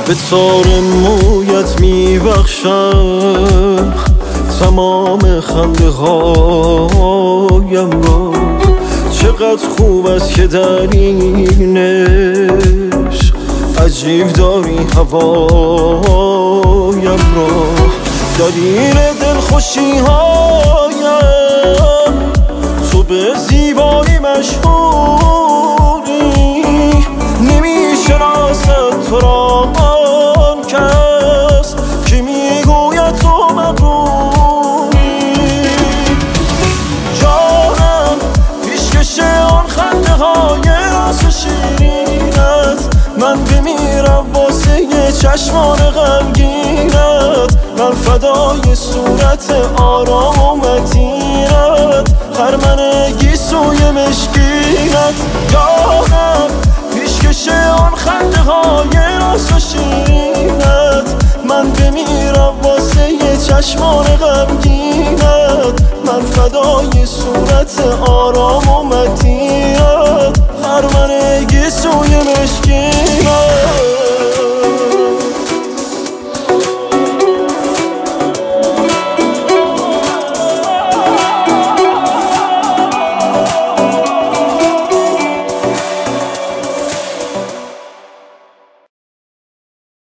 به تار مویت میبخشم تمام خنده هایم را. چقدر خوب است که در این عشق عجیب داری هوایم را. دلیل دلخوشی هایم تو به زیبایی مشهوری. نمیشناسد تو را آن کس که میگوید تو مغروری. جانم پیشکش آن خنده های راست و شیرینت، من بمیرم واسه چشمان غمگینت. من فدای صورت آرام و متینت، خرمنگی سوی مشکینت. جانم پیشکش آن خنده های راست و شیرینت، من بمیرم واسه چشمان غمگینت. من فدای صورت آرام و متینت، خرمنگی سوی مشکینت.